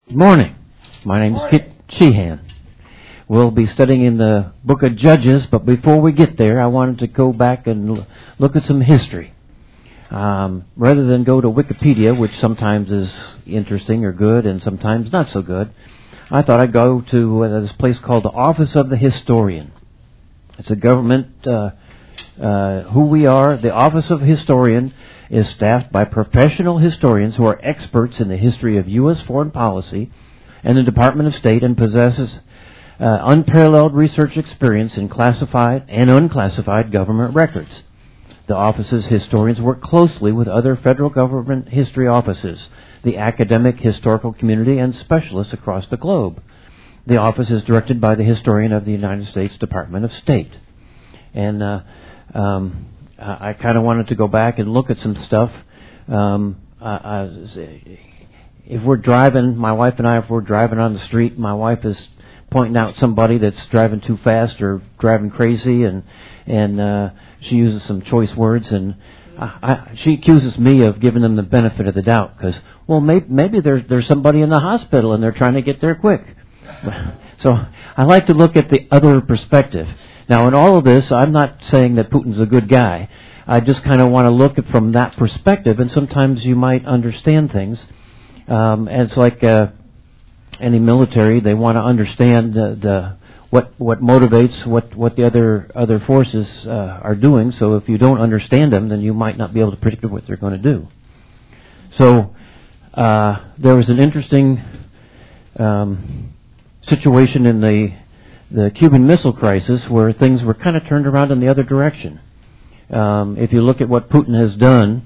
Good morning. My name is Kit Sheehan. We'll be studying in the book of Judges, but before we get there, I wanted to go back and look at some history. Rather than go to Wikipedia, which sometimes is interesting or good and sometimes not so good, I thought I'd go to this place called the Office of the Historian. It's a government, who we are. The Office of Historian is staffed by professional historians who are experts in the history of U.S. foreign policy and the Department of State, and possesses unparalleled research experience in classified and unclassified government records. The office's historians work closely with other federal government history offices, the academic historical community, and specialists across the globe. The office is directed by the historian of the United States Department of State. And I kind of wanted to go back and look at some stuff. If we're driving, my wife and I, if we're driving on the street, my wife is pointing out somebody that's driving too fast or driving crazy, and she uses some choice words, and she accuses me of giving them the benefit of the doubt because, well, maybe there's somebody in the hospital and they're trying to get there quick. So I like to look at the other perspective. Now, in all of this, I'm not saying that Putin's a good guy. I just kind of want to look at from that perspective, and sometimes you might understand things. And it's like any military; they want to understand what motivates what the other forces are doing. So if you don't understand them, then you might not be able to predict what they're going to do. So there was an interesting situation in the Cuban Missile Crisis where things were kind of turned around in the other direction. If you look at what Putin has done,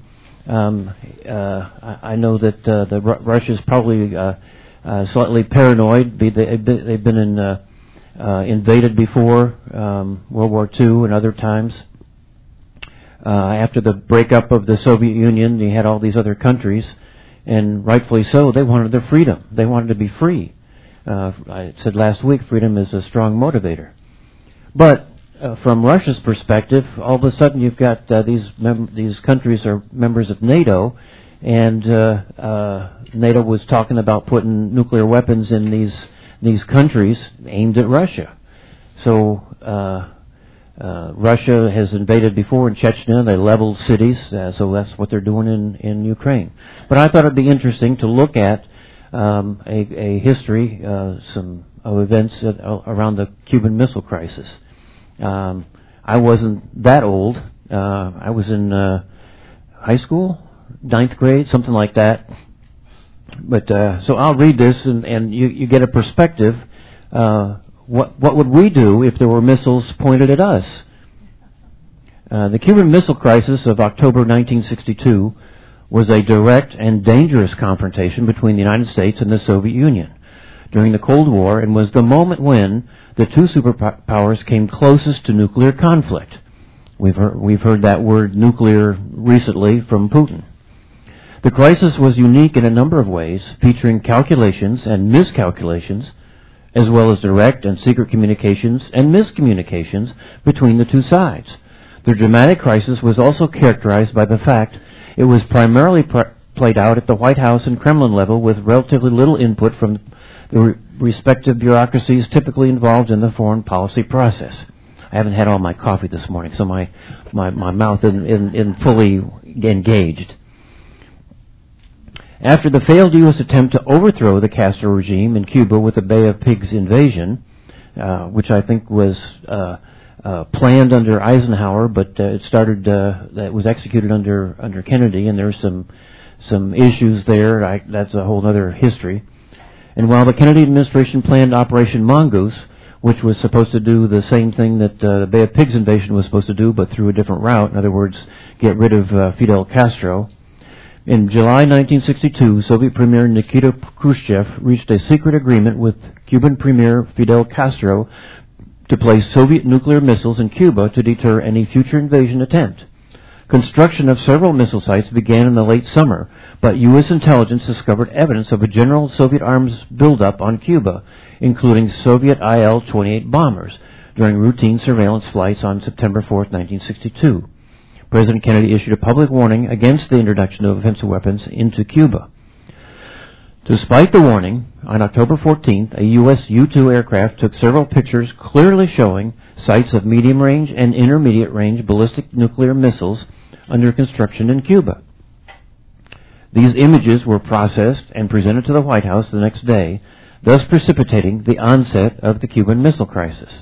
I know that Russia's probably slightly paranoid. They've been invaded before, World War II and other times. After the breakup of the Soviet Union, you had all these other countries, and rightfully so, they wanted their freedom. They wanted to be free. I said last week, freedom is a strong motivator. But from Russia's perspective, all of a sudden you've got these countries are members of NATO, and NATO was talking about putting nuclear weapons in these countries aimed at Russia. So Russia has invaded before in Chechnya. They leveled cities, so that's what they're doing in Ukraine. But I thought it'd be interesting to look at a history, some of events around the Cuban Missile Crisis. I wasn't that old. I was in high school, 9th grade, something like that. But so I'll read this, and you get a perspective. What would we do if there were missiles pointed at us? The Cuban Missile Crisis of October 1962 was a direct and dangerous confrontation between the United States and the Soviet Union during the Cold War, and was the moment when the two superpowers came closest to nuclear conflict. We've heard that word nuclear recently from Putin. The crisis was unique in a number of ways, featuring calculations and miscalculations, as well as direct and secret communications and miscommunications between the two sides. The dramatic crisis was also characterized by the fact it was primarily played out at the White House and Kremlin level, with relatively little input from the respective bureaucracies typically involved in the foreign policy process. I haven't had all my coffee this morning, so my mouth isn't fully engaged. After the failed U.S. attempt to overthrow the Castro regime in Cuba with the Bay of Pigs invasion, which I think was planned under Eisenhower, but it was executed under Kennedy, and there's some issues there. That's a whole other history. And while the Kennedy administration planned Operation Mongoose, which was supposed to do the same thing that the Bay of Pigs invasion was supposed to do, but through a different route, in other words, get rid of Fidel Castro, in July 1962, Soviet Premier Nikita Khrushchev reached a secret agreement with Cuban Premier Fidel Castro to place Soviet nuclear missiles in Cuba to deter any future invasion attempt. Construction of several missile sites began in the late summer, but U.S. intelligence discovered evidence of a general Soviet arms buildup on Cuba, including Soviet Il-28 bombers, during routine surveillance flights on September 4, 1962. President Kennedy issued a public warning against the introduction of offensive weapons into Cuba. Despite the warning, on October 14th, a U.S. U-2 aircraft took several pictures clearly showing sites of medium-range and intermediate-range ballistic nuclear missiles under construction in Cuba. These images were processed and presented to the White House the next day, thus precipitating the onset of the Cuban Missile Crisis.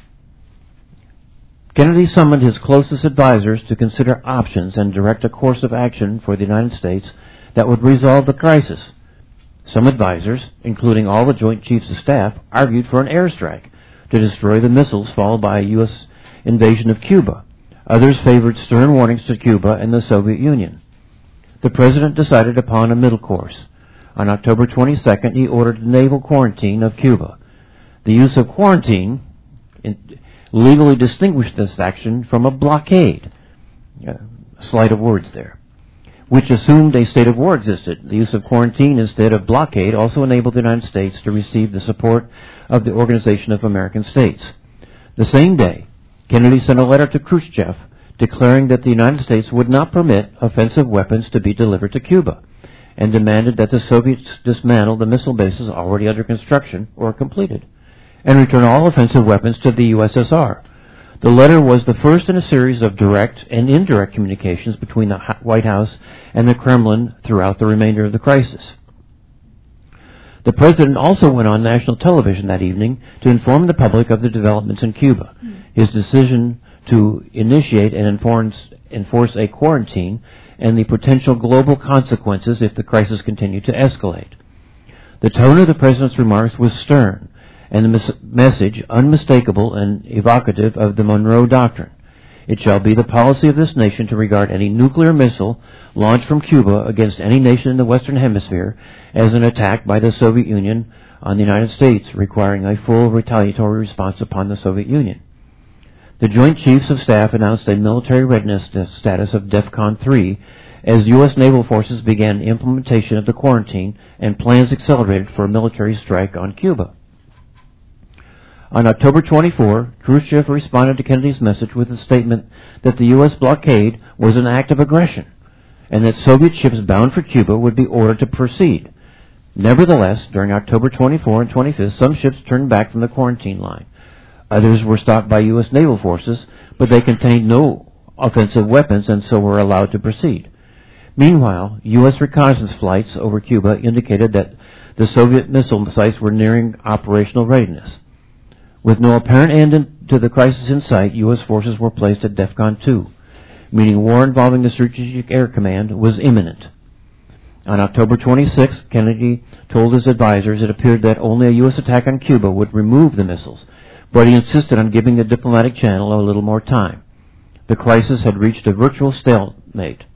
Kennedy summoned his closest advisors to consider options and direct a course of action for the United States that would resolve the crisis. Some advisors, including all the Joint Chiefs of Staff, argued for an airstrike to destroy the missiles followed by a U.S. invasion of Cuba. Others favored stern warnings to Cuba and the Soviet Union. The President decided upon a middle course. On October 22nd, he ordered a naval quarantine of Cuba. The use of quarantine legally distinguished this action from a blockade, sleight of words there, which assumed a state of war existed. The use of quarantine instead of blockade also enabled the United States to receive the support of the Organization of American States. The same day, Kennedy sent a letter to Khrushchev declaring that the United States would not permit offensive weapons to be delivered to Cuba, and demanded that the Soviets dismantle the missile bases already under construction or completed, and return all offensive weapons to the USSR. The letter was the first in a series of direct and indirect communications between the White House and the Kremlin throughout the remainder of the crisis. The President also went on national television that evening to inform the public of the developments in Cuba. His decision to initiate and enforce a quarantine and the potential global consequences if the crisis continued to escalate. The tone of the President's remarks was stern, and the message unmistakable and evocative of the Monroe Doctrine. It shall be the policy of this nation to regard any nuclear missile launched from Cuba against any nation in the Western Hemisphere as an attack by the Soviet Union on the United States, requiring a full retaliatory response upon the Soviet Union. The Joint Chiefs of Staff announced a military readiness status of DEFCON 3 as U.S. naval forces began implementation of the quarantine and plans accelerated for a military strike on Cuba. On October 24, Khrushchev responded to Kennedy's message with a statement that the U.S. blockade was an act of aggression and that Soviet ships bound for Cuba would be ordered to proceed. Nevertheless, during October 24 and 25, some ships turned back from the quarantine line. Others were stopped by U.S. naval forces, but they contained no offensive weapons and so were allowed to proceed. Meanwhile, U.S. reconnaissance flights over Cuba indicated that the Soviet missile sites were nearing operational readiness. With no apparent end to the crisis in sight, U.S. forces were placed at DEFCON 2, meaning war involving the Strategic Air Command was imminent. On October 26, Kennedy told his advisors it appeared that only a U.S. attack on Cuba would remove the missiles, but he insisted on giving the diplomatic channel a little more time. The crisis had reached a virtual stalemate.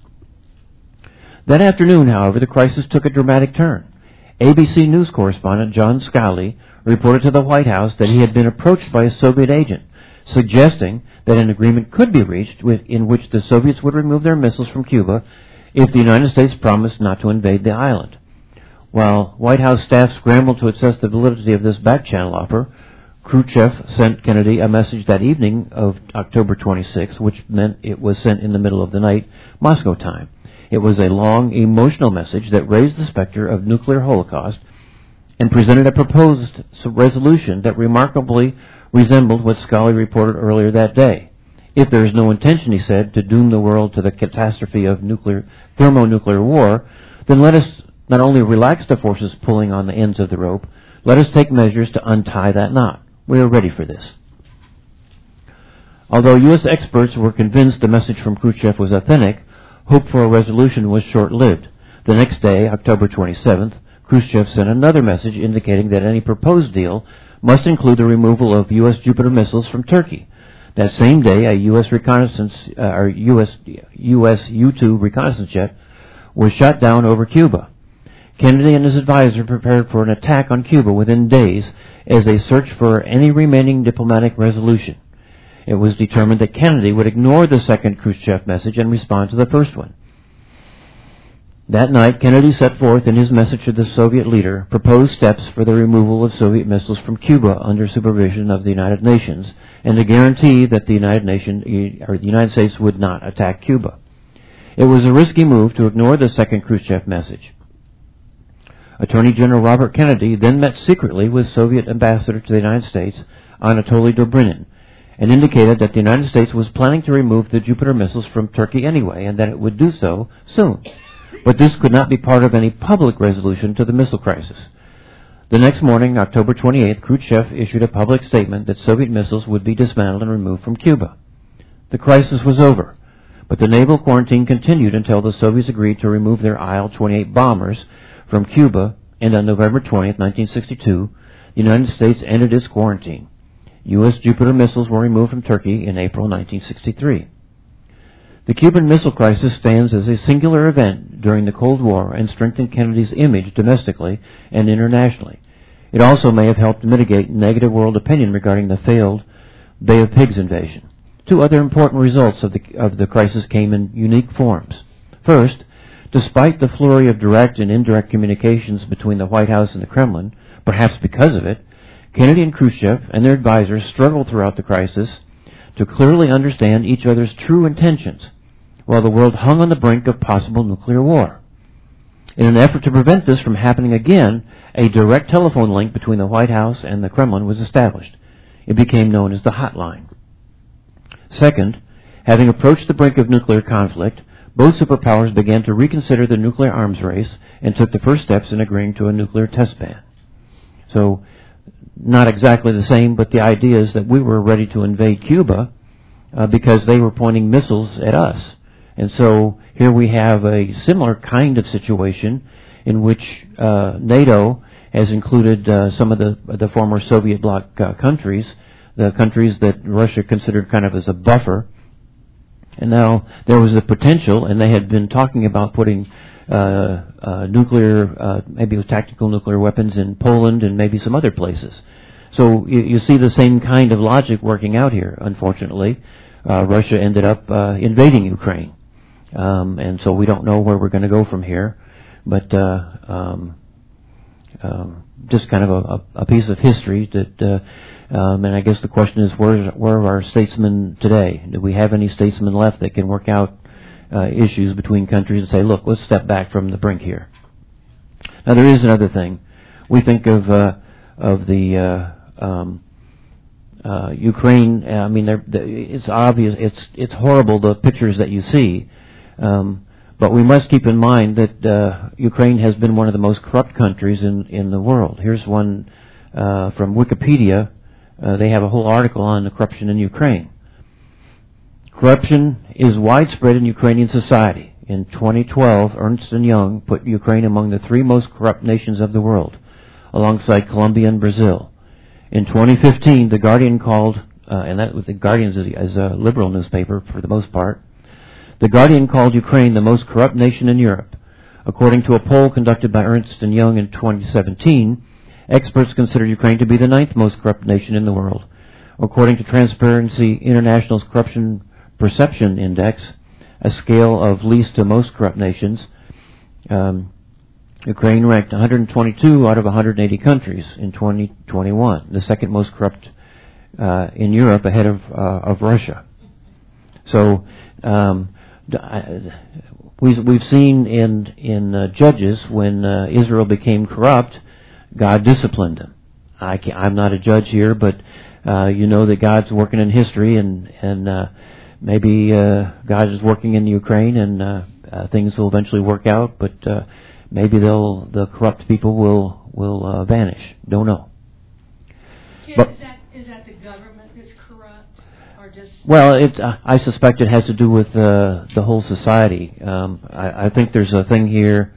That afternoon, however, the crisis took a dramatic turn. ABC News correspondent John Scali reported to the White House that he had been approached by a Soviet agent, suggesting that an agreement could be reached in which the Soviets would remove their missiles from Cuba if the United States promised not to invade the island. While White House staff scrambled to assess the validity of this back-channel offer, Khrushchev sent Kennedy a message that evening of October 26, which meant it was sent in the middle of the night, Moscow time. It was a long, emotional message that raised the specter of nuclear holocaust and presented a proposed resolution that remarkably resembled what Scali reported earlier that day. If there is no intention, he said, to doom the world to the catastrophe of thermonuclear war, then let us not only relax the forces pulling on the ends of the rope, let us take measures to untie that knot. We are ready for this. Although U.S. experts were convinced the message from Khrushchev was authentic, hope for a resolution was short-lived. The next day, October 27th, Khrushchev sent another message indicating that any proposed deal must include the removal of U.S. Jupiter missiles from Turkey. That same day, a U.S. U-2 reconnaissance jet was shot down over Cuba. Kennedy and his advisor prepared for an attack on Cuba within days as they searched for any remaining diplomatic resolution. It was determined that Kennedy would ignore the second Khrushchev message and respond to the first one. That night, Kennedy set forth in his message to the Soviet leader proposed steps for the removal of Soviet missiles from Cuba under supervision of the United Nations and to guarantee that the United States would not attack Cuba. It was a risky move to ignore the second Khrushchev message. Attorney General Robert Kennedy then met secretly with Soviet Ambassador to the United States, Anatoly Dobrynin, and indicated that the United States was planning to remove the Jupiter missiles from Turkey anyway, and that it would do so soon. But this could not be part of any public resolution to the missile crisis. The next morning, October 28th, Khrushchev issued a public statement that Soviet missiles would be dismantled and removed from Cuba. The crisis was over, but the naval quarantine continued until the Soviets agreed to remove their Il-28 bombers from Cuba, and on November 20th, 1962, the United States ended its quarantine. U.S. Jupiter missiles were removed from Turkey in April 1963. The Cuban Missile Crisis stands as a singular event during the Cold War and strengthened Kennedy's image domestically and internationally. It also may have helped mitigate negative world opinion regarding the failed Bay of Pigs invasion. Two other important results of the crisis came in unique forms. First, despite the flurry of direct and indirect communications between the White House and the Kremlin, perhaps because of it, Kennedy and Khrushchev and their advisors struggled throughout the crisis to clearly understand each other's true intentions, while the world hung on the brink of possible nuclear war. In an effort to prevent this from happening again, a direct telephone link between the White House and the Kremlin was established. It became known as the Hotline. Second, having approached the brink of nuclear conflict, both superpowers began to reconsider the nuclear arms race and took the first steps in agreeing to a nuclear test ban. So, not exactly the same, but the idea is that we were ready to invade Cuba because they were pointing missiles at us. And so here we have a similar kind of situation in which NATO has included some of the former Soviet bloc countries, the countries that Russia considered kind of as a buffer. And now there was a potential, and they had been talking about putting nuclear, maybe with tactical nuclear weapons in Poland and maybe some other places. So you see the same kind of logic working out here. Unfortunately, Russia ended up invading Ukraine. And so we don't know where we're going to go from here. But just kind of a piece of history that, and I guess the question is, where are our statesmen today? Do we have any statesmen left that can work out issues between countries and say, look, let's step back from the brink here? Now, there is another thing. We think of the Ukraine. I mean, it's obvious. It's horrible, the pictures that you see. But we must keep in mind that Ukraine has been one of the most corrupt countries in the world. Here's one from Wikipedia. They have a whole article on the corruption in Ukraine. Corruption is widespread in Ukrainian society. In 2012, Ernst & Young put Ukraine among the 3 most corrupt nations of the world, alongside Colombia and Brazil. In 2015, The Guardian called, and that was the Guardian is a liberal newspaper for the most part, The Guardian called Ukraine the most corrupt nation in Europe. According to a poll conducted by Ernst & Young in 2017, experts consider Ukraine to be the 9th most corrupt nation in the world. According to Transparency International's Corruption Perception Index, a scale of least to most corrupt nations, Ukraine ranked 122 out of 180 countries in 2021, the 2nd most corrupt in Europe, ahead of Russia. So we've seen in Judges, when Israel became corrupt, God disciplined them. I'm not a judge here, but you know that God's working in history, and maybe God is working in Ukraine, and things will eventually work out. But maybe the corrupt people will vanish. Don't know. But is that the government that's corrupt, or just? Well, I suspect it has to do with the whole society. I think there's a thing here.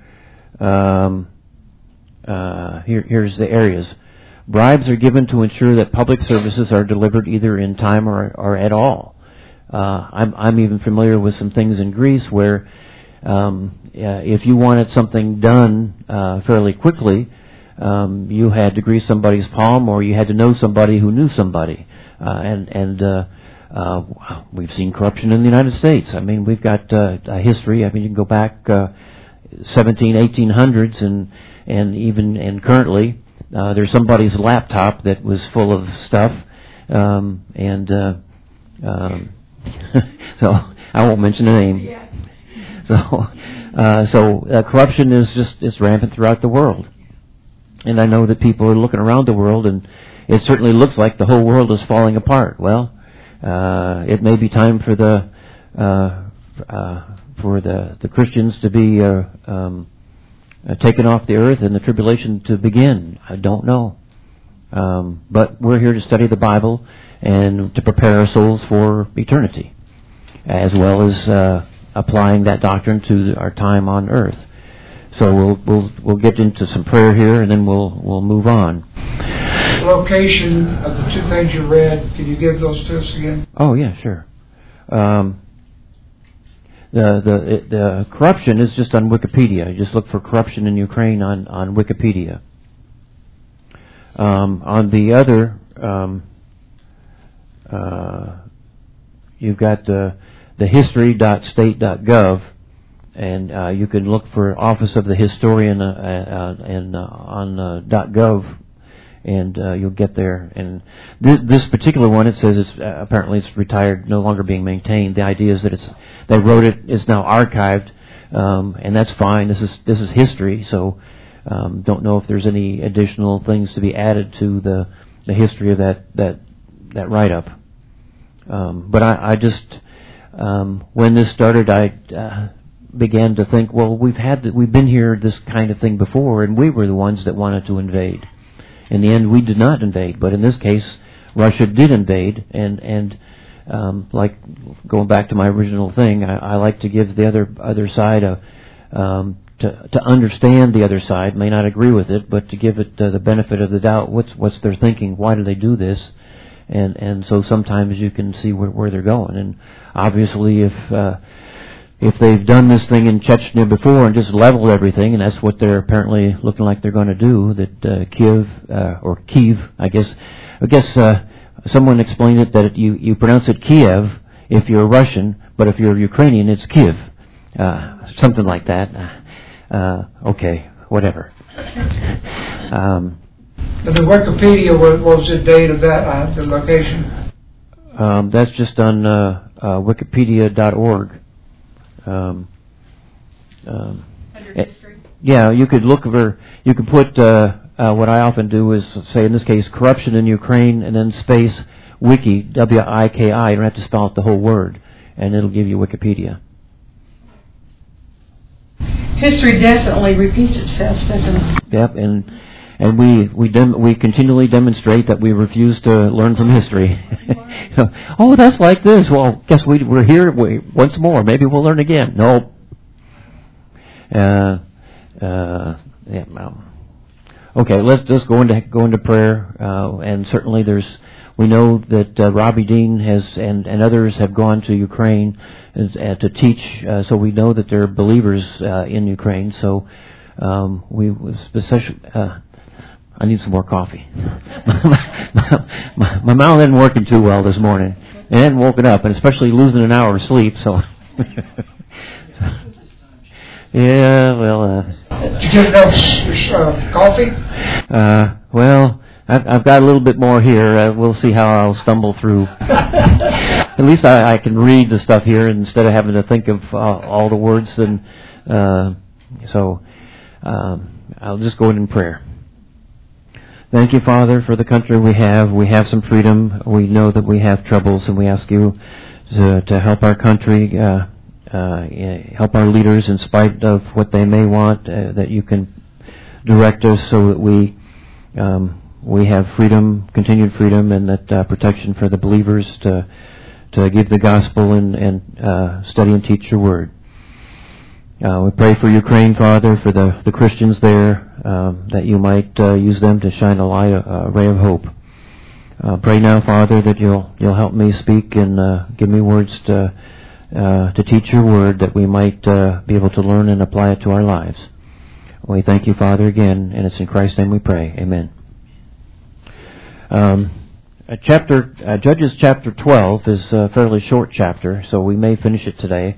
Here's the areas. Bribes are given to ensure that public services are delivered either in time or at all. I'm even familiar with some things in Greece where if you wanted something done fairly quickly, you had to grease somebody's palm, or you had to know somebody who knew somebody. And we've seen corruption in the United States. I mean, we've got a history. I mean, you can go back 1800s, and even currently, there's somebody's laptop that was full of stuff, so I won't mention the name. Yeah. So corruption is it's rampant throughout the world. And I know that people are looking around the world, and it certainly looks like the whole world is falling apart. Well, it may be time for the Christians to be taken off the earth and the tribulation to begin. I don't know. But we're here to study the Bible and to prepare our souls for eternity, as well as applying that doctrine to our time on earth. So we'll get into some prayer here, and then we'll move on. Location of the two things you read, can you give those to us again? Oh yeah, sure. The corruption is just on Wikipedia. You just look for corruption in Ukraine on Wikipedia. On the other, you've got the history.state.gov, and you can look for Office of the Historian and on .gov, and you'll get there. And this particular one, it says apparently it's retired, no longer being maintained. The idea is that they wrote it's now archived, and that's fine. This is history, so don't know if there's any additional things to be added to the history of that write-up. But I just when this started, I began to think, well, we've been here this kind of thing before, and we were the ones that wanted to invade. In the end, we did not invade, but in this case, Russia did invade, and like going back to my original thing, I like to give the other side to understand the other side. May not agree with it, but to give it the benefit of the doubt. What's their thinking? Why do they do this? And so sometimes you can see where they're going. And obviously, if they've done this thing in Chechnya before and just leveled everything, and that's what they're apparently looking like they're going to do, that Kiev, I guess someone explained it that you pronounce it Kiev if you're Russian, but if you're Ukrainian, it's Kiev, something like that. Okay, whatever. The Wikipedia, what was the date of that, the location? That's just on wikipedia.org. Under history? Yeah, you could look over, you could put, what I often do is say, in this case, corruption in Ukraine, and then space wiki, W-I-K-I. You don't have to spell out the whole word, and it'll give you Wikipedia. History definitely repeats itself, doesn't it? Yep, and we continually demonstrate that we refuse to learn from history. Oh, that's like this. Well, guess we're here once more. Maybe we'll learn again. Nope. Okay, let's just go into prayer. And certainly we know that Robbie Dean has and others have gone to Ukraine to teach. So we know that there are believers in Ukraine. So I need some more coffee. My mouth isn't working too well this morning. And I hadn't woken up, and especially losing an hour of sleep, so... Yeah, well... Did you get enough coffee? Well, I've got a little bit more here. We'll see how I'll stumble through. At least I can read the stuff here instead of having to think of all the words. And so I'll just go in prayer. Thank you, Father, for the country we have. We have some freedom. We know that we have troubles, and we ask you to help our country, help our leaders in spite of what they may want, that you can direct us so that we have freedom, continued freedom, and that protection for the believers to give the gospel and study and teach your word. We pray for Ukraine, Father, for the Christians there, that you might use them to shine a light, a ray of hope. Pray now, Father, that you'll help me speak and give me words to teach your word, that we might be able to learn and apply it to our lives. We thank you, Father, again, and it's in Christ's name we pray. Amen. Judges chapter 12 is a fairly short chapter, so we may finish it today.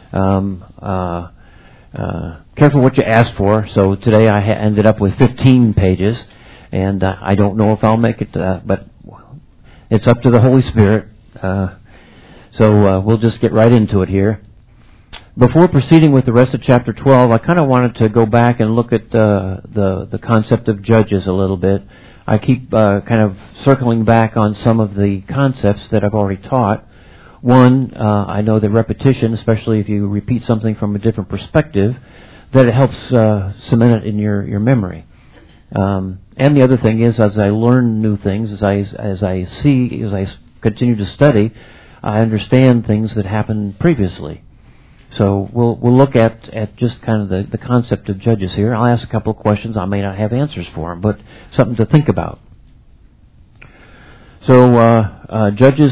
Careful what you ask for. So today I ended up with 15 pages, and I don't know if I'll make it, but it's up to the Holy Spirit. So we'll just get right into it here. Before proceeding with the rest of chapter 12, I kind of wanted to go back and look at the concept of judges a little bit. I keep kind of circling back on some of the concepts that I've already taught. One, I know that repetition, especially if you repeat something from a different perspective, that it helps cement it in your memory. And the other thing is, as I learn new things, as I continue to study, I understand things that happened previously. So we'll look at just kind of the concept of judges here. I'll ask a couple of questions. I may not have answers for them, but something to think about. So Judges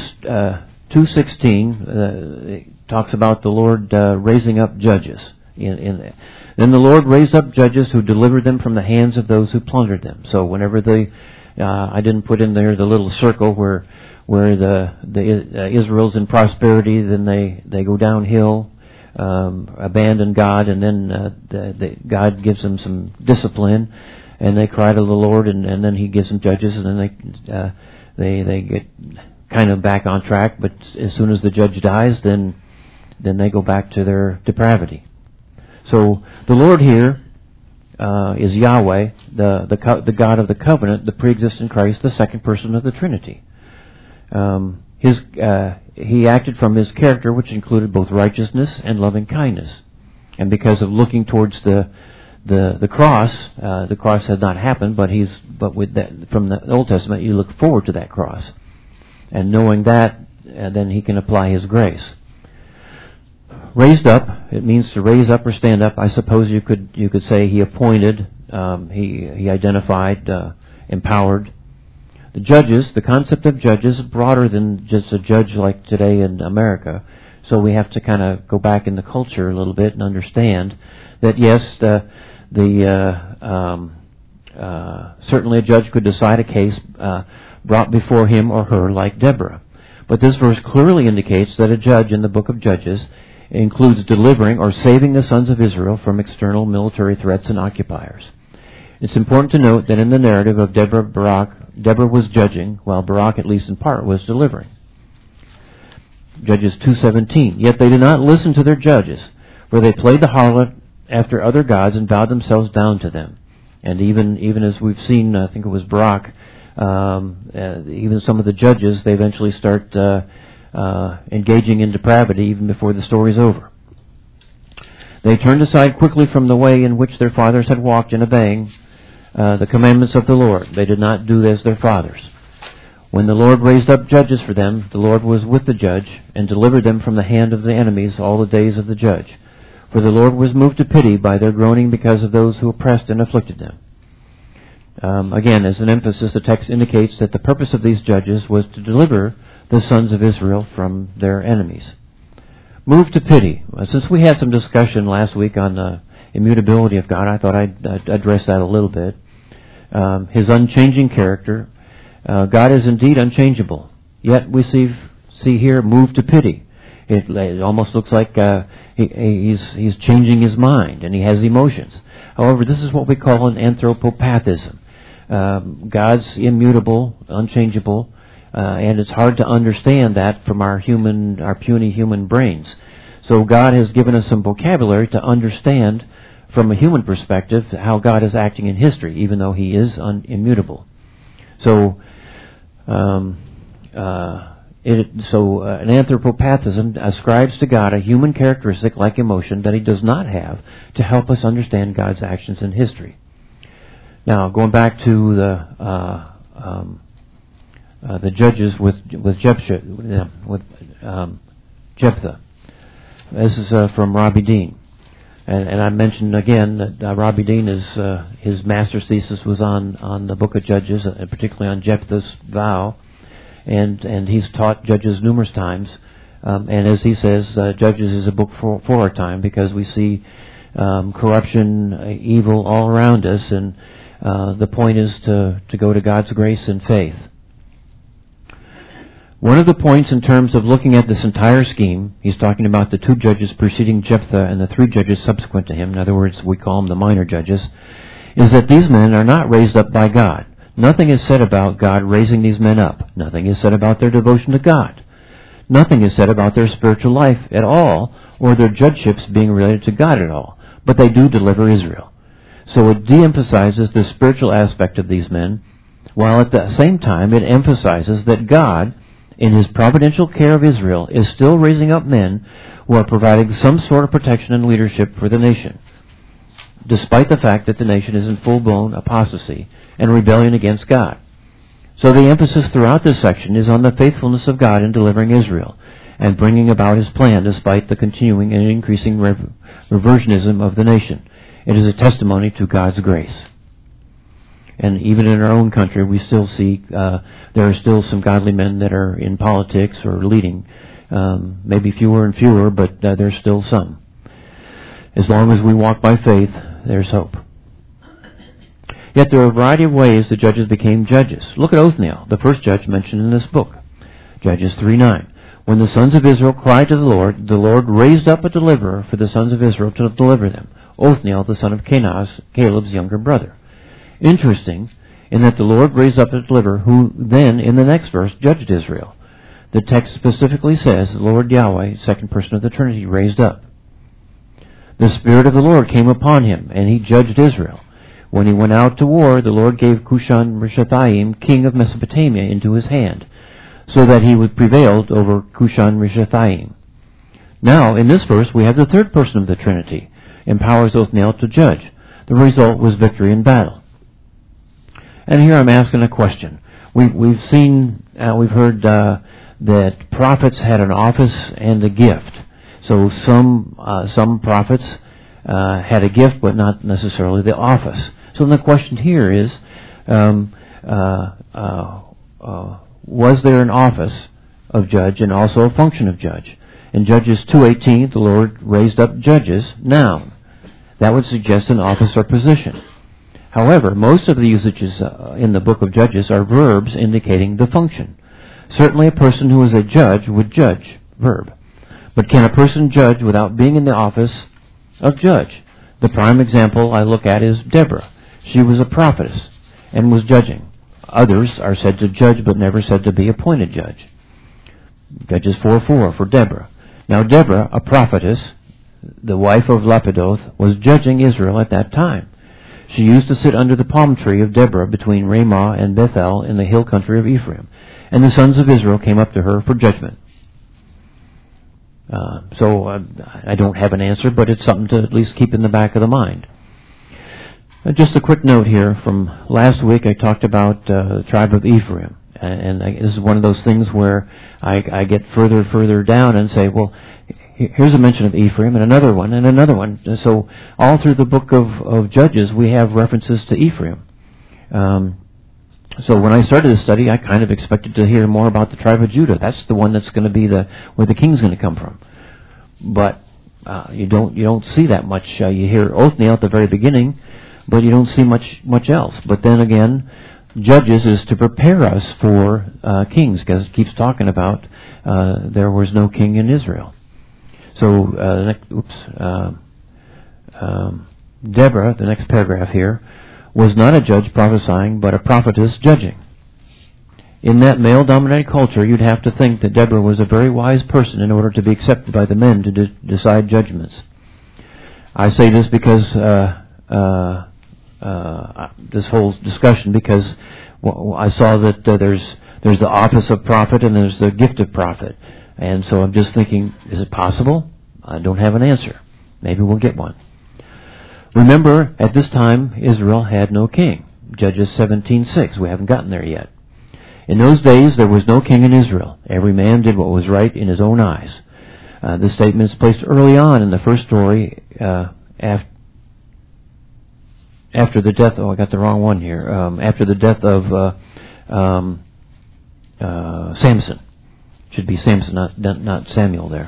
2:16 talks about the Lord raising up judges. Then the Lord raised up judges who delivered them from the hands of those who plundered them. So whenever I didn't put in there the little circle where the Israel's in prosperity, then they go downhill, abandon God, and then God gives them some discipline, and they cry to the Lord, and then He gives them judges, and then they get kind of back on track. But as soon as the judge dies, then they go back to their depravity. So the Lord here is Yahweh, the God of the covenant, the pre-existent Christ, the second person of the Trinity. He acted from His character, which included both righteousness and loving kindness. And because of looking towards the cross had not happened, but with that, from the Old Testament, you look forward to that cross, and knowing that, then He can apply His grace. Raised up, it means to raise up or stand up. I suppose you could say He appointed, He identified, empowered. The judges, the concept of judges, is broader than just a judge like today in America. So we have to kind of go back in the culture a little bit and understand that yes, certainly a judge could decide a case brought before him or her, like Deborah. But this verse clearly indicates that a judge in the book of Judges includes delivering or saving the sons of Israel from external military threats and occupiers. It's important to note that in the narrative of Deborah was judging, while Barak, at least in part, was delivering. Judges 2:17. Yet they did not listen to their judges, for they played the harlot after other gods and bowed themselves down to them. And even as we've seen, I think it was Barak, even some of the judges, they eventually start engaging in depravity even before the story's over. They turned aside quickly from the way in which their fathers had walked in obeying the commandments of the Lord. They did not do as their fathers. When the Lord raised up judges for them, the Lord was with the judge and delivered them from the hand of the enemies all the days of the judge. For the Lord was moved to pity by their groaning because of those who oppressed and afflicted them. Again, as an emphasis, the text indicates that the purpose of these judges was to deliver the sons of Israel from their enemies. Moved to pity. Since we had some discussion last week on the immutability of God, I thought I'd address that a little bit. His unchanging character. God is indeed unchangeable. Yet we see here moved to pity. It almost looks like he's changing his mind and he has emotions. However, this is what we call an anthropopathism. God's immutable, unchangeable, and it's hard to understand that from our puny human brains. So God has given us some vocabulary to understand from a human perspective how God is acting in history, even though He is immutable. So, an anthropopathism ascribes to God a human characteristic like emotion that He does not have to help us understand God's actions in history. Now, going back to the judges with Jephthah. This is from Robbie Dean. And I mentioned again that Robbie Dean his master's thesis was on the book of Judges, and particularly on Jephthah's vow. And he's taught Judges numerous times. And as he says, Judges is a book for our time because we see corruption, evil all around us, and the point is to go to God's grace and faith. One of the points in terms of looking at this entire scheme, he's talking about the 2 judges preceding Jephthah and the 3 judges subsequent to him, in other words, we call them the minor judges, is that these men are not raised up by God. Nothing is said about God raising these men up. Nothing is said about their devotion to God. Nothing is said about their spiritual life at all, or their judgeships being related to God at all. But they do deliver Israel. So it de-emphasizes the spiritual aspect of these men, while at the same time it emphasizes that God, in His providential care of Israel, is still raising up men who are providing some sort of protection and leadership for the nation, despite the fact that the nation is in full-blown apostasy and rebellion against God. So the emphasis throughout this section is on the faithfulness of God in delivering Israel and bringing about His plan despite the continuing and increasing reversionism of the nation. It is a testimony to God's grace. And even in our own country, we still see there are still some godly men that are in politics or leading. Maybe fewer and fewer, but there's still some. As long as we walk by faith, there's hope. Yet there are a variety of ways the judges became judges. Look at Othniel, the first judge mentioned in this book. Judges 3:9. When the sons of Israel cried to the Lord raised up a deliverer for the sons of Israel to deliver them. Othniel, the son of Kenaz, Caleb's younger brother. Interesting in that the Lord raised up a deliverer who then, in the next verse, judged Israel. The text specifically says the Lord Yahweh, second person of the Trinity, raised up. The Spirit of the Lord came upon him, and he judged Israel. When he went out to war, the Lord gave Cushan-Rishathaim, king of Mesopotamia, into his hand, so that he prevailed over Cushan-Rishathaim. Now, in this verse, we have the third person of the Trinity, empowers Othniel to judge. The result was victory in battle. And here I'm asking a question. We've heard that prophets had an office and a gift. So some prophets had a gift, but not necessarily the office. So the question here is, was there an office of judge and also a function of judge? In Judges 2:18, the Lord raised up judges, noun. That would suggest an office or position. However, most of the usages in the book of Judges are verbs indicating the function. Certainly a person who is a judge would judge, verb. But can a person judge without being in the office of judge? The prime example I look at is Deborah. She was a prophetess and was judging. Others are said to judge but never said to be appointed judge. Judges 4:4 for Deborah. Now Deborah, a prophetess, the wife of Lapidoth, was judging Israel at that time. She used to sit under the palm tree of Deborah between Ramah and Bethel in the hill country of Ephraim. And the sons of Israel came up to her for judgment. I don't have an answer, but it's something to at least keep in the back of the mind. Just a quick note here from last week. I talked about the tribe of Ephraim. This is one of those things where I get further down and say, well, here's a mention of Ephraim and another one and another one. So all through the book of Judges, we have references to Ephraim. So when I started the study, I kind of expected to hear more about the tribe of Judah. That's the one that's going to be where the king's going to come from. But you don't see that much. You hear Othniel at the very beginning, but you don't see much else. But then again, Judges is to prepare us for kings, because it keeps talking about there was no king in Israel. So Deborah, the next paragraph here, was not a judge prophesying, but a prophetess judging. In that male-dominated culture, you'd have to think that Deborah was a very wise person in order to be accepted by the men to decide judgments. I say this because this whole discussion, because I saw that there's the office of prophet and there's the gift of prophet, and so I'm just thinking, is it possible? I don't have an answer. Maybe we'll get one. Remember, at this time, Israel had no king. Judges 17:6. We haven't gotten there yet. In those days, there was no king in Israel. Every man did what was right in his own eyes. This statement is placed early on in the first story after the death. Oh, I got the wrong one here. After the death of Samson. Should be Samson, not Samuel there.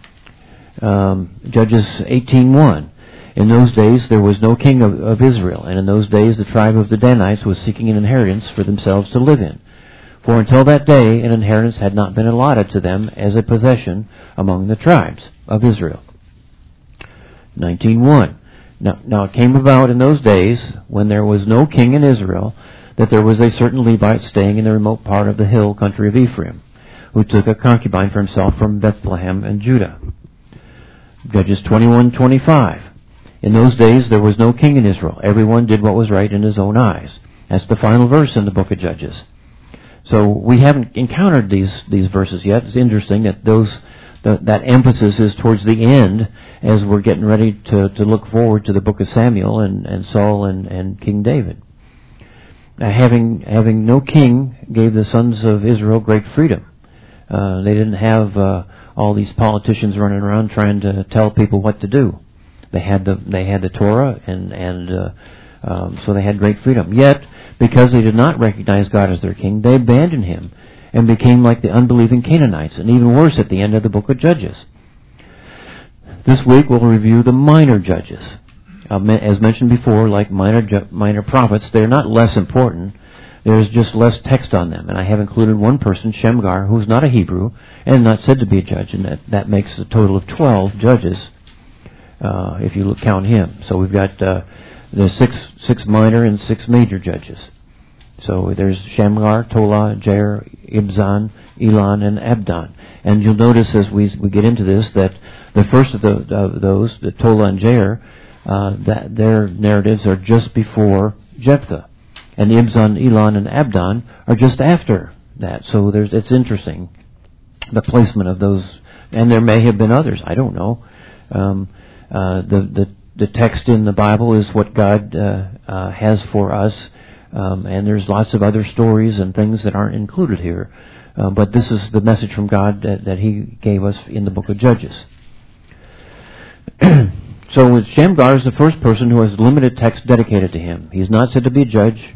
Judges 18:1. In those days there was no king of Israel, and in those days the tribe of the Danites was seeking an inheritance for themselves to live in. For until that day an inheritance had not been allotted to them as a possession among the tribes of Israel. 19:1. Now it came about in those days, when there was no king in Israel, that there was a certain Levite staying in the remote part of the hill country of Ephraim. who took a concubine for himself from Bethlehem and Judah. Judges 21:25. In those days there was no king in Israel. Everyone did what was right in his own eyes. That's the final verse in the book of Judges. So we haven't encountered these verses yet. It's interesting that that emphasis is towards the end as we're getting ready to look forward to the book of Samuel and Saul and King David. Having no king gave the sons of Israel great freedom. They didn't have all these politicians running around trying to tell people what to do. They had the Torah, and so they had great freedom. Yet, because they did not recognize God as their king, they abandoned Him and became like the unbelieving Canaanites, and even worse at the end of the book of Judges. This week we'll review the minor judges. As mentioned before, like minor prophets, they're not less important. There's just less text on them. And I have included one person, Shamgar, who's not a Hebrew and not said to be a judge, and that makes a total of 12 judges, if you count him. So we've got there's six minor and 6 major judges. So there's Shamgar, Tola, Jair, Ibzan, Elon, and Abdon. And you'll notice as we get into this that the first of those, the Tola and Jair, that their narratives are just before Jephthah, and Ibzan, Elon, and Abdon are just after that. So it's interesting, the placement of those, and there may have been others. I don't know. The text in the Bible is what God has for us, and there's lots of other stories and things that aren't included here. But this is the message from God that He gave us in the book of Judges. So Shamgar is the first person who has limited text dedicated to him. He's not said to be a judge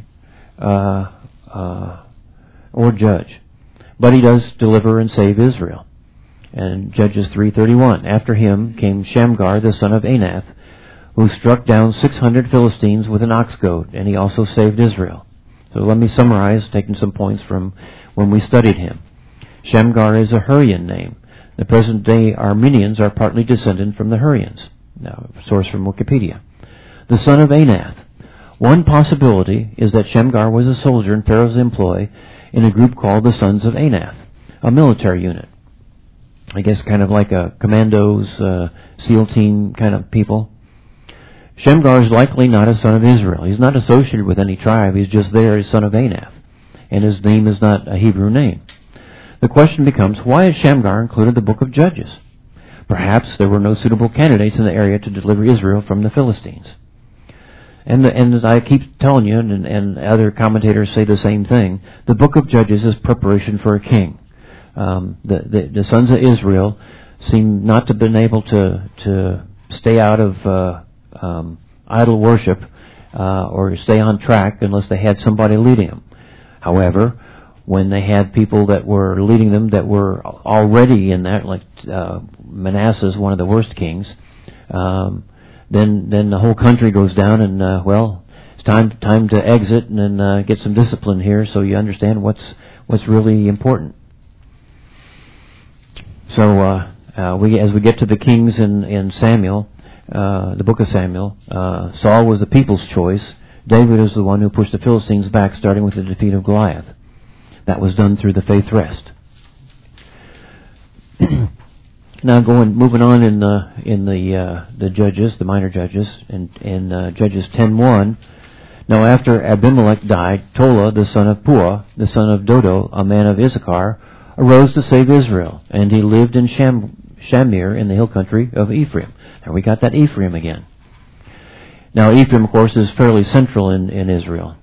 or judge, but he does deliver and save Israel. And Judges 3:31. After him came Shamgar, the son of Anath, who struck down 600 Philistines with an ox goad, and he also saved Israel. So let me summarize, taking some points from when we studied him. Shamgar is a Hurrian name. The present-day Armenians are partly descended from the Hurrians. Now, source from Wikipedia. The son of Anath. One possibility is that Shamgar was a soldier in Pharaoh's employ in a group called the Sons of Anath, a military unit. I guess kind of like a commandos, SEAL team kind of people. Shamgar is likely not a son of Israel. He's not associated with any tribe. He's just there as son of Anath. And his name is not a Hebrew name. The question becomes, why is Shamgar included in the book of Judges? Perhaps there were no suitable candidates in the area to deliver Israel from the Philistines. And as I keep telling you, and other commentators say the same thing, the book of Judges is preparation for a king. The sons of Israel seem not to have been able to stay out of idol worship or stay on track unless they had somebody leading them. However, when they had people that were leading them that were already in that, like Manasseh is one of the worst kings, then the whole country goes down, and it's time to exit and get some discipline here, so you understand what's really important. So as we get to the kings in Samuel, the book of Samuel, Saul was the people's choice. David is the one who pushed the Philistines back, starting with the defeat of Goliath. That was done through the faith rest. Now moving on in the judges, the minor judges, in Judges 10:1. Now after Abimelech died, Tola, the son of Puah, the son of Dodo, a man of Issachar, arose to save Israel, and he lived in Shamir in the hill country of Ephraim. Now we got that Ephraim again. Now Ephraim, of course, is fairly central in Israel.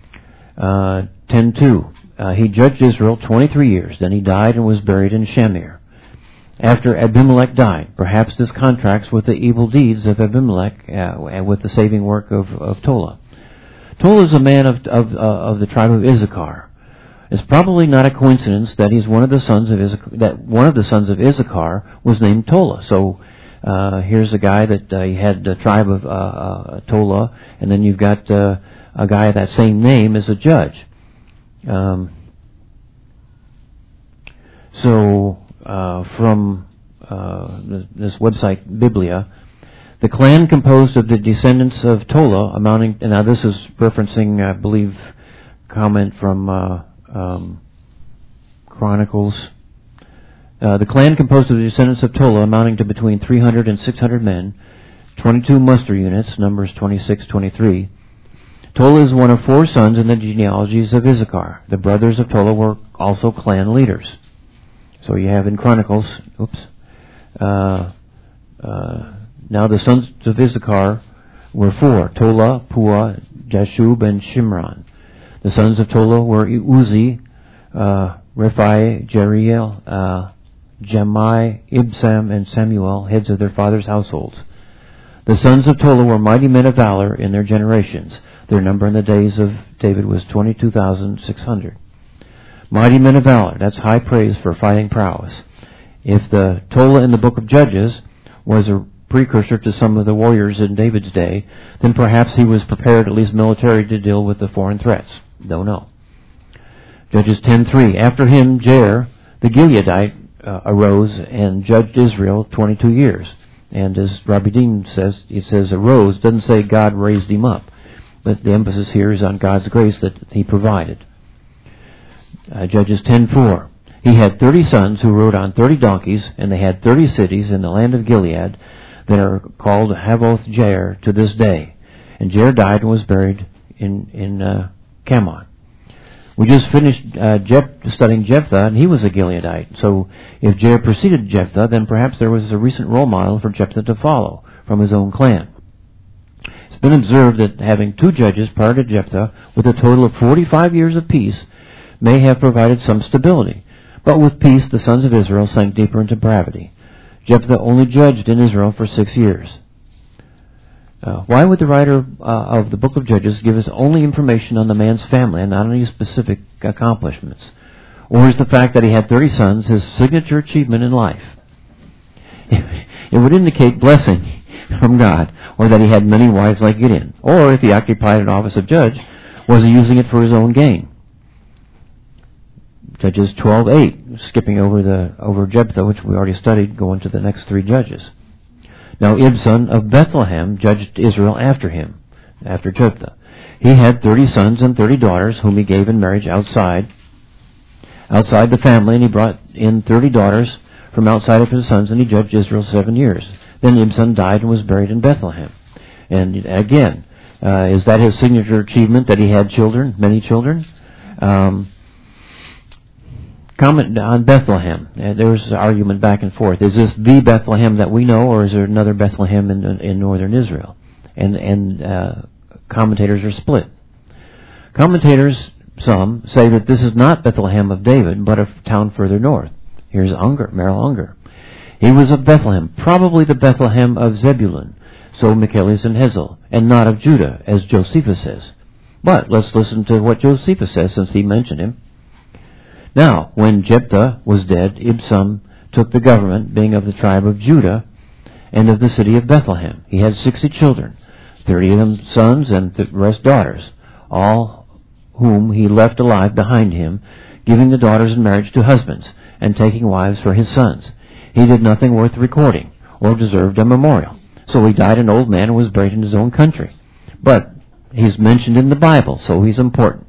10:2. He judged Israel 23 years. Then he died and was buried in Shamir. After Abimelech died, perhaps this contracts with the evil deeds of Abimelech and with the saving work of Tola. Tola is a man of the tribe of Issachar. It's probably not a coincidence that he's one of the sons of Issachar, that one of the sons of Issachar was named Tola. So here's a guy that he had the tribe of Tola, and then you've got a guy of that same name as a judge. From this website, Biblia, the clan composed of the descendants of Tola, amounting, and now this is referencing, I believe, comment from Chronicles The clan composed of the descendants of Tola, amounting to between 300 and 600 men, 22 muster units, Numbers 26-23. Tola is one of 4 sons in the genealogies of Issachar. The brothers of Tola were also clan leaders. So you have in Chronicles, now the sons of Issachar were 4, Tola, Puah, Jashub, and Shimron. The sons of Tola were Uzi, Rephi, Jeriel, Jemai, Ibsam, and Samuel, heads of their fathers' households. The sons of Tola were mighty men of valor in their generations. Their number in the days of David was 22,600. Mighty men of valor, that's high praise for fighting prowess. If the Tola in the book of Judges was a precursor to some of the warriors in David's day, then perhaps he was prepared, at least militarily, to deal with the foreign threats. Don't know. Judges 10:3. After him, Jair, the Gileadite, arose and judged Israel 22 years. And as Rabbi Dean says, it says arose, doesn't say God raised him up. But the emphasis here is on God's grace that he provided. Judges 10:4. He had 30 sons who rode on 30 donkeys, and they had 30 cities in the land of Gilead that are called Havoth Jair to this day. And Jair died and was buried in Kamon. We just finished studying Jephthah, and he was a Gileadite. So if Jair preceded Jephthah, then perhaps there was a recent role model for Jephthah to follow from his own clan. It's been observed that having 2 judges prior to Jephthah, with a total of 45 years of peace, may have provided some stability. But with peace, the sons of Israel sank deeper into depravity. Jephthah only judged in Israel for 6 years. Why would the writer of the book of Judges give us only information on the man's family and not any specific accomplishments? Or is the fact that he had 30 sons his signature achievement in life? It would indicate blessing from God, or that he had many wives like Gideon. Or if he occupied an office of judge, was he using it for his own gain? Judges 12:8, skipping over Jephthah, which we already studied, going to the next 3 judges. Now Ibzan of Bethlehem judged Israel after him, after Jephthah. He had 30 sons and 30 daughters, whom he gave in marriage outside the family, and he brought in 30 daughters from outside of his sons, and he judged Israel 7 years. Then Ibzan died and was buried in Bethlehem. And again, is that his signature achievement, that he had children, many children? Comment on Bethlehem. There was an argument back and forth. Is this the Bethlehem that we know, or is there another Bethlehem in northern Israel? And commentators are split. Commentators, some, say that this is not Bethlehem of David, but a town further north. Here's Merrill Unger. He was of Bethlehem, probably the Bethlehem of Zebulun, so Michelius and Hezel, and not of Judah, as Josephus says. But let's listen to what Josephus says, since he mentioned him. Now, when Jephthah was dead, Ibzan took the government, being of the tribe of Judah, and of the city of Bethlehem. He had 60 children, 30 of them sons, and the rest daughters, all whom he left alive behind him, giving the daughters in marriage to husbands, and taking wives for his sons. He did nothing worth recording, or deserved a memorial. So he died an old man and was buried in his own country. But he's mentioned in the Bible, so he's important.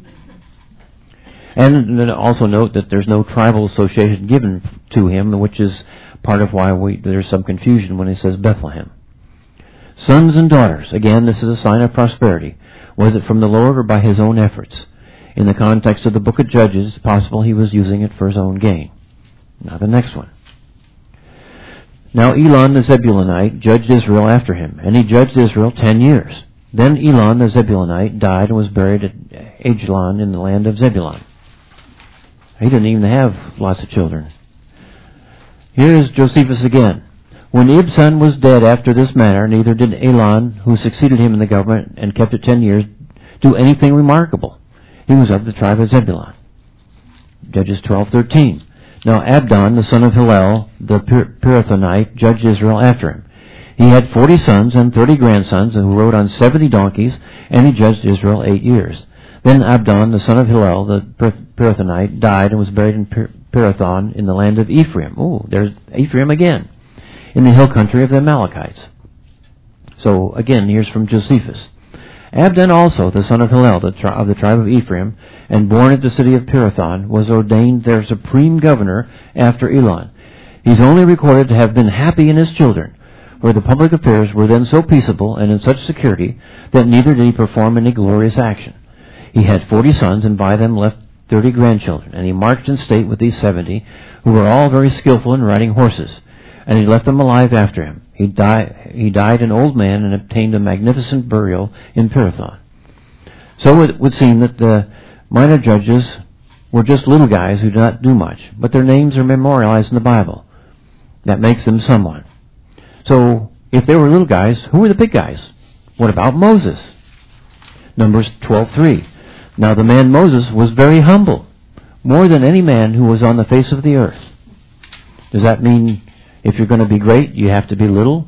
And also note that there's no tribal association given to him, which is part of why there's some confusion when he says Bethlehem. Sons and daughters. Again, this is a sign of prosperity. Was it from the Lord or by his own efforts? In the context of the book of Judges, it's possible he was using it for his own gain. Now the next one. Now Elon the Zebulunite judged Israel after him, and he judged Israel 10 years. Then Elon the Zebulunite died and was buried at Ajalon in the land of Zebulun. He didn't even have lots of children. Here's Josephus again. When Ibzan was dead after this manner, neither did Elon, who succeeded him in the government and kept it 10 years, do anything remarkable. He was of the tribe of Zebulun. Judges 12:13. Now Abdon, the son of Hillel, the Pirathonite, judged Israel after him. He had 40 sons and 30 grandsons, who rode on 70 donkeys, and he judged Israel 8 years. Then Abdon, the son of Hillel, the Pirathonite, died and was buried in Pirathon in the land of Ephraim. Oh, there's Ephraim again, in the hill country of the Amalekites. So again, here's from Josephus. Abdon also, the son of Hillel, of the tribe of Ephraim, and born at the city of Pirathon, was ordained their supreme governor after Elon. He's only recorded to have been happy in his children, for the public affairs were then so peaceable and in such security that neither did he perform any glorious action. He had 40 sons, and by them left 30 grandchildren, and he marched in state with these 70, who were all very skillful in riding horses, and he left them alive after him. He died an old man and obtained a magnificent burial in Pirathon. So it would seem that the minor judges were just little guys who did not do much, but their names are memorialized in the Bible. That makes them someone. So if they were little guys, who were the big guys? What about Moses? Numbers 12:3. Now the man Moses was very humble, more than any man who was on the face of the earth. Does that mean if you're going to be great, you have to be little,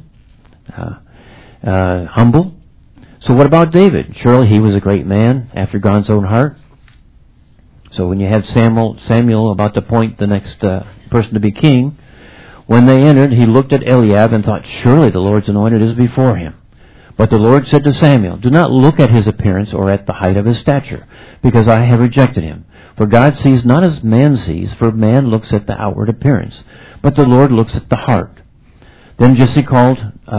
humble? So what about David? Surely he was a great man after God's own heart. So when you have Samuel about to appoint the next person to be king, when they entered, he looked at Eliab and thought, surely the Lord's anointed is before him. But the Lord said to Samuel, do not look at his appearance or at the height of his stature, because I have rejected him. For God sees not as man sees, for man looks at the outward appearance, but the Lord looks at the heart. Then Jesse called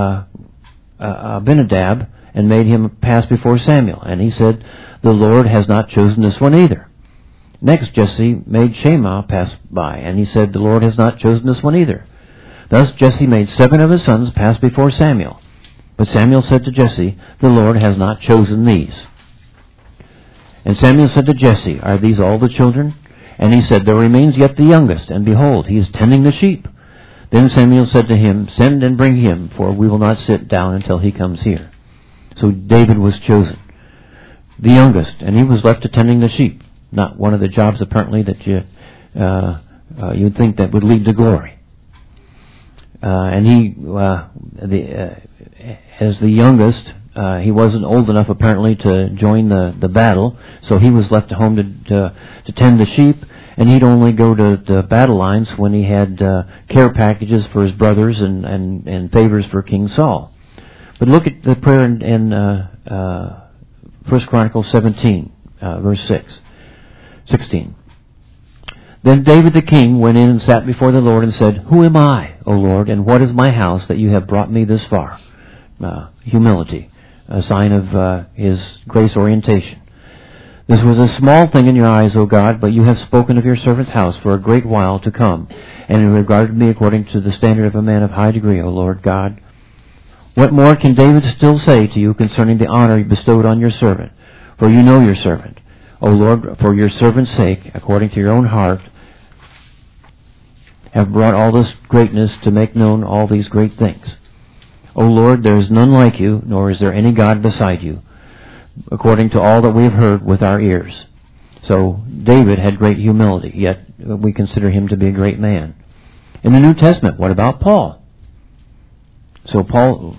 Abinadab and made him pass before Samuel. And he said, the Lord has not chosen this one either. Next Jesse made Shammah pass by, and he said, the Lord has not chosen this one either. Thus Jesse made 7 of his sons pass before Samuel. But Samuel said to Jesse, the Lord has not chosen these. And Samuel said to Jesse, are these all the children? And he said, there remains yet the youngest, and behold, he is tending the sheep. Then Samuel said to him, send and bring him, for we will not sit down until he comes here. So David was chosen, the youngest, and he was left attending the sheep. Not one of the jobs, apparently, that you'd think that would lead to glory. And he, as the youngest, he wasn't old enough, apparently, to join the battle, so he was left at home to tend the sheep, and he'd only go to the battle lines when he had care packages for his brothers and favors for King Saul. But look at the prayer in 1 Chronicles 17, verse 16. Then David the king went in and sat before the Lord and said, who am I, O Lord, and what is my house that you have brought me this far? Humility, a sign of his grace orientation. This was a small thing in your eyes, O God, but you have spoken of your servant's house for a great while to come, and you regarded me according to the standard of a man of high degree, O Lord God. What more can David still say to you concerning the honor you bestowed on your servant? For you know your servant. O Lord, for your servant's sake, according to your own heart, have brought all this greatness to make known all these great things. O Lord, there is none like you, nor is there any God beside you, according to all that we have heard with our ears. So David had great humility, yet we consider him to be a great man. In the New Testament, what about Paul? So Paul,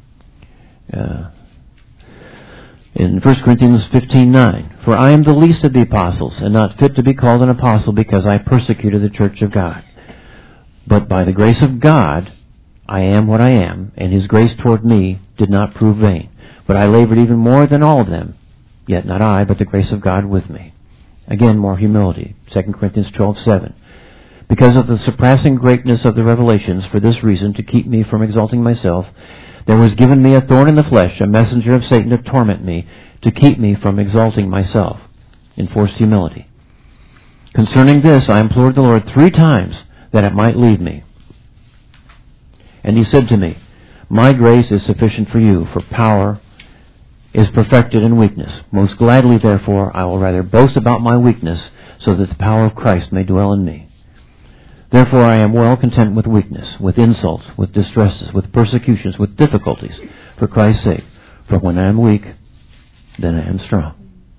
in 1 Corinthians 15:9, for I am the least of the apostles, and not fit to be called an apostle, because I persecuted the church of God. But by the grace of God, I am what I am, and his grace toward me did not prove vain. But I labored even more than all of them, yet not I, but the grace of God with me. Again, more humility. 2 Corinthians 12:7. Because of the surpassing greatness of the revelations, for this reason, to keep me from exalting myself, there was given me a thorn in the flesh, a messenger of Satan to torment me, to keep me from exalting myself. Enforced humility. Concerning this, I implored the Lord 3 times that it might leave me. And he said to me, my grace is sufficient for you, for power is perfected in weakness. Most gladly, therefore, I will rather boast about my weakness, so that the power of Christ may dwell in me. Therefore I am well content with weakness, with insults, with distresses, with persecutions, with difficulties, for Christ's sake. For when I am weak, then I am strong.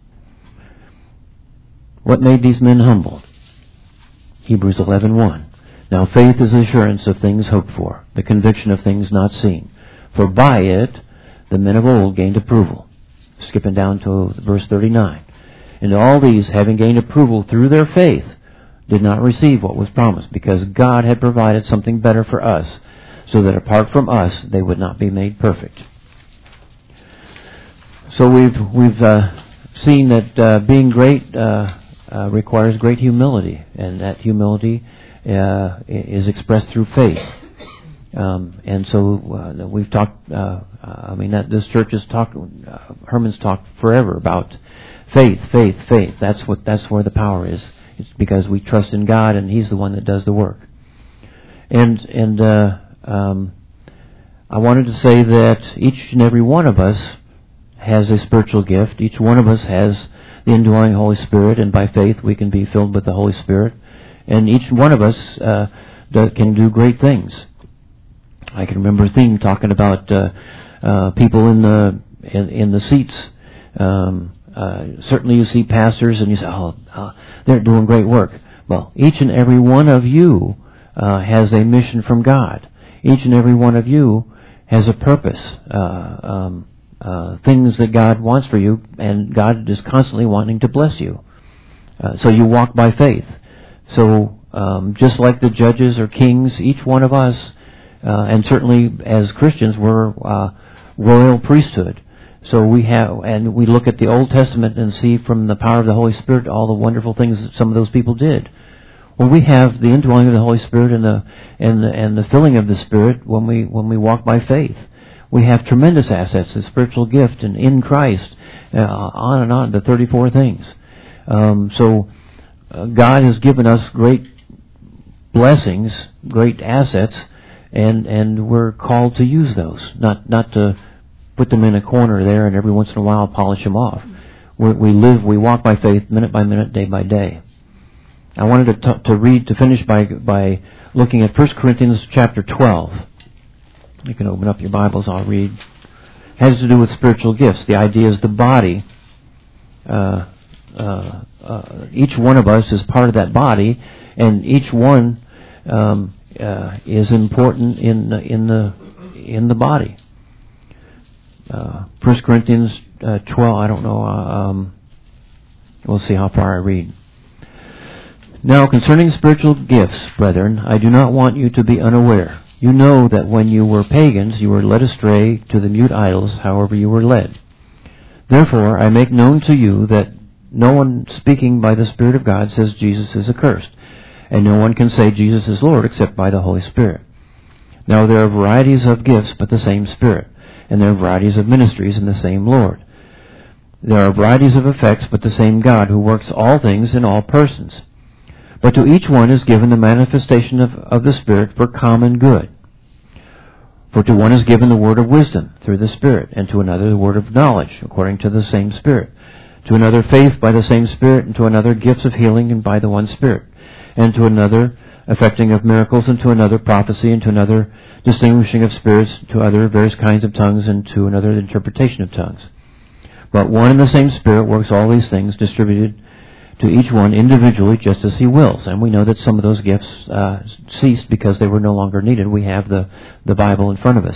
What made these men humble? Hebrews 11:1. Now faith is assurance of things hoped for, the conviction of things not seen. For by it the men of old gained approval. Skipping down to verse 39. And all these, having gained approval through their faith, did not receive what was promised, because God had provided something better for us, so that apart from us they would not be made perfect. So we've seen that being great requires great humility, and that humility is expressed through faith. And so we've talked. This church has talked. Herman's talked forever about faith. That's where the power is. It's because we trust in God, and He's the one that does the work. And I wanted to say that each and every one of us has a spiritual gift. Each one of us has the indwelling Holy Spirit, and by faith we can be filled with the Holy Spirit. And each one of us can do great things. I can remember a theme talking about people in the seats. Certainly you see pastors and you say, they're doing great work. Well, each and every one of you has a mission from God. Each and every one of you has a purpose, things that God wants for you, and God is constantly wanting to bless you. So you walk by faith. So just like the judges or kings, each one of us, and certainly as Christians, we're royal priesthood. So we look at the Old Testament and see from the power of the Holy Spirit all the wonderful things that some of those people did. Well, we have the indwelling of the Holy Spirit and the filling of the Spirit when we walk by faith. We have tremendous assets, the spiritual gift, and in Christ, on and on, the 34 things. So God has given us great blessings, great assets, and we're called to use those, not to put them in a corner there and every once in a while polish them off. We walk by faith, minute by minute, day by day. I wanted to finish by looking at 1 Corinthians chapter 12. You can open up your Bibles, I'll read. It has to do with spiritual gifts. The idea is the body. Each one of us is part of that body, and each one is important in the body. 1 Corinthians 12, I don't know, we'll see how far I read. Now concerning spiritual gifts, brethren, I do not want you to be unaware. You know that when you were pagans, you were led astray to the mute idols, however you were led. Therefore I make known to you that no one speaking by the Spirit of God says Jesus is accursed, and no one can say Jesus is Lord except by the Holy Spirit. Now there are varieties of gifts, but the same Spirit, and there are varieties of ministries, and the same Lord. There are varieties of effects, but the same God, who works all things in all persons. But to each one is given the manifestation of the Spirit for common good. For to one is given the word of wisdom through the Spirit, and to another the word of knowledge according to the same Spirit. To another faith by the same Spirit, and to another gifts of healing and by the one Spirit. And to another effecting of miracles, and to another prophecy, and to another distinguishing of spirits, to other various kinds of tongues, and to another the interpretation of tongues. But one and the same Spirit works all these things, distributed to each one individually just as He wills. And we know that some of those gifts ceased because they were no longer needed. We have the Bible in front of us.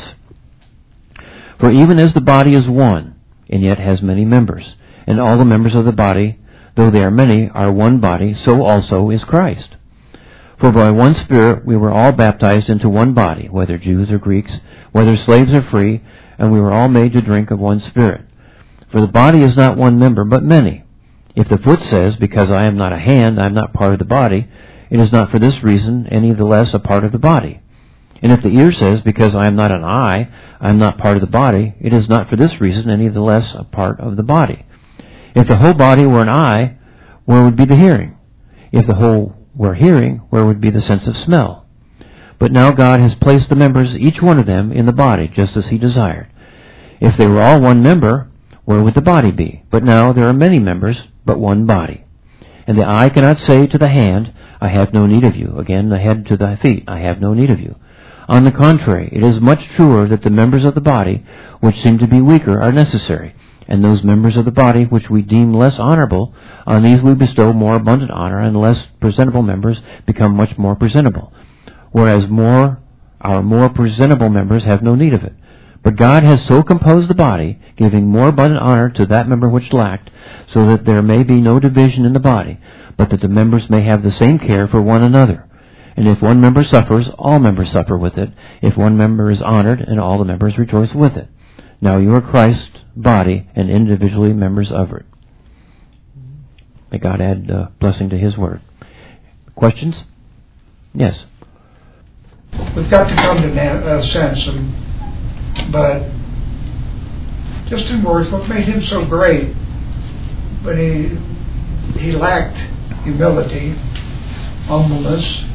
For even as the body is one, and yet has many members, and all the members of the body, though they are many, are one body, so also is Christ. For by one Spirit we were all baptized into one body, whether Jews or Greeks, whether slaves or free, and we were all made to drink of one Spirit. For the body is not one member, but many. If the foot says, because I am not a hand, I am not part of the body, it is not for this reason any the less a part of the body. And if the ear says, because I am not an eye, I am not part of the body, it is not for this reason any the less a part of the body. If the whole body were an eye, where would be the hearing? If the whole were hearing, where would be the sense of smell? But now God has placed the members, each one of them, in the body, just as He desired. If they were all one member, where would the body be? But now there are many members, but one body. And the eye cannot say to the hand, I have no need of you. Again, the head to the feet, I have no need of you. On the contrary, it is much truer that the members of the body, which seem to be weaker, are necessary. And those members of the body which we deem less honorable, on these we bestow more abundant honor, and less presentable members become much more presentable. Whereas our more presentable members have no need of it. But God has so composed the body, giving more abundant honor to that member which lacked, so that there may be no division in the body, but that the members may have the same care for one another. And if one member suffers, all members suffer with it. If one member is honored, and all the members rejoice with it. Now you are Christ's body and individually members of it. May God add blessing to His word. Questions? Yes. We've got to come to Samson, but just in words, what made him so great? But he lacked humility, humbleness,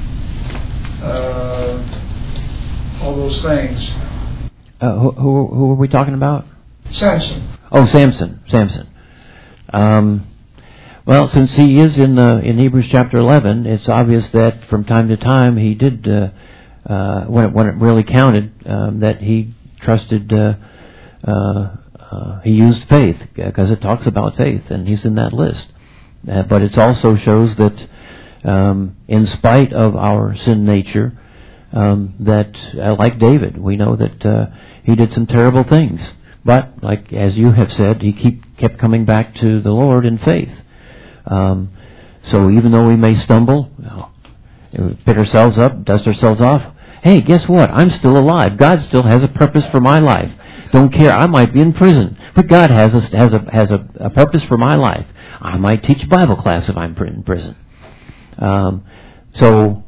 all those things. Who are we talking about? Samson. Oh, Samson. Well, since he is in Hebrews chapter 11, it's obvious that from time to time he did, when it really counted, that he trusted, he used faith, because it talks about faith, and he's in that list. But it also shows that in spite of our sin nature, that like David, we know that he did some terrible things. But, like as you have said, he kept coming back to the Lord in faith. So even though we may stumble, pick ourselves up, dust ourselves off, hey, guess what? I'm still alive. God still has a purpose for my life. Don't care. I might be in prison, but God has a purpose for my life. I might teach Bible class if I'm in prison. So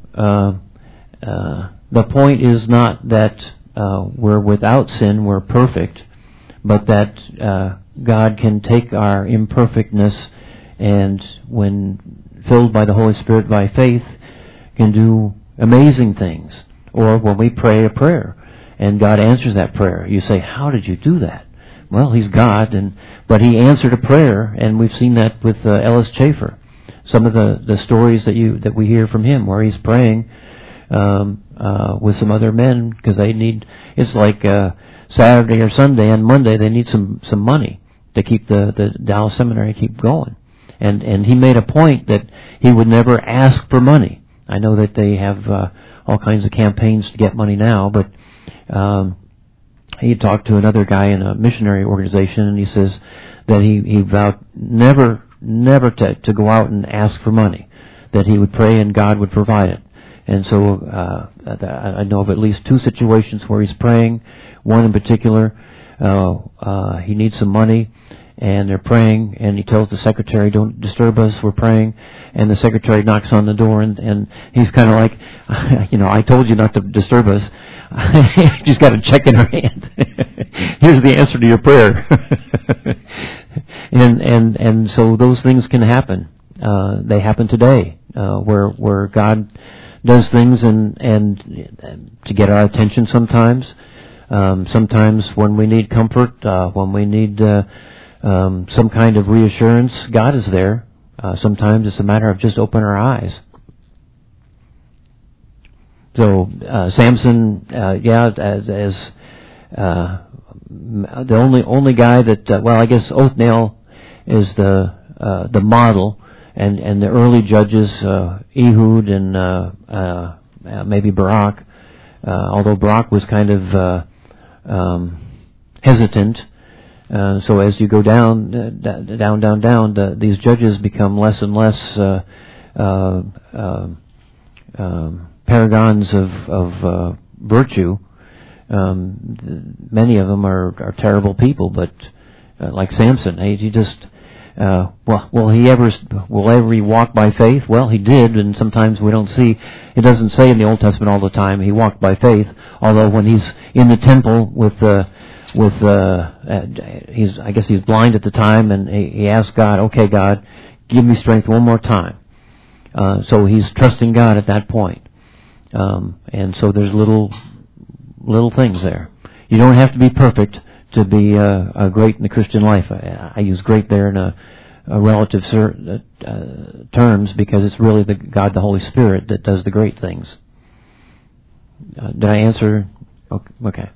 the point is not that we're without sin, we're perfect, but that God can take our imperfectness and, when filled by the Holy Spirit by faith, can do amazing things. Or when we pray a prayer and God answers that prayer, you say, how did you do that? Well, He's God, but He answered a prayer, and we've seen that with Ellis Chafer. Some of the stories that we hear from him, where he's praying with some other men, because they need, it's like Saturday or Sunday and Monday, they need some money to keep the Dallas Seminary keep going. And he made a point that he would never ask for money. I know that they have all kinds of campaigns to get money now, but he talked to another guy in a missionary organization, and he says that he vowed never to go out and ask for money, that he would pray and God would provide it. And so I know of at least two situations where he's praying. One in particular, he needs some money, and they're praying, and he tells the secretary, don't disturb us, we're praying. And the secretary knocks on the door, and he's kind of like, I told you not to disturb us. She's got a check in her hand. Here's the answer to your prayer. and so those things can happen. They happen today, where God does things and to get our attention sometimes. Sometimes when we need comfort, when we need some kind of reassurance, God is there. Sometimes it's a matter of just open our eyes. So Samson, as the only guy that I guess Othniel is the model, and the early judges, Ehud and maybe Barak, although Barak was kind of hesitant. So as you go down, these judges become less and less paragons of virtue. Many of them are terrible people, but like Samson, he just will he walk by faith? Well, he did, and sometimes we don't see. It doesn't say in the Old Testament all the time he walked by faith. Although when he's in the temple he's blind at the time, and he asked God, okay, God, give me strength one more time. So he's trusting God at that point. And so there's little things there. You don't have to be perfect to be great in the Christian life. I use great there in a relative terms, because it's really God, the Holy Spirit, that does the great things. Did I answer? Okay.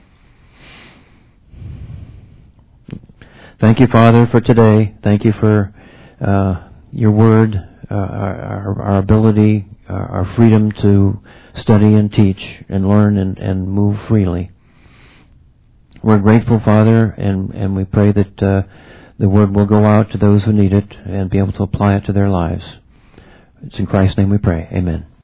Thank you, Father, for today. Thank you for your word, our ability, our freedom to study and teach and learn and move freely. We're grateful, Father, and we pray that the word will go out to those who need it and be able to apply it to their lives. It's in Christ's name we pray. Amen.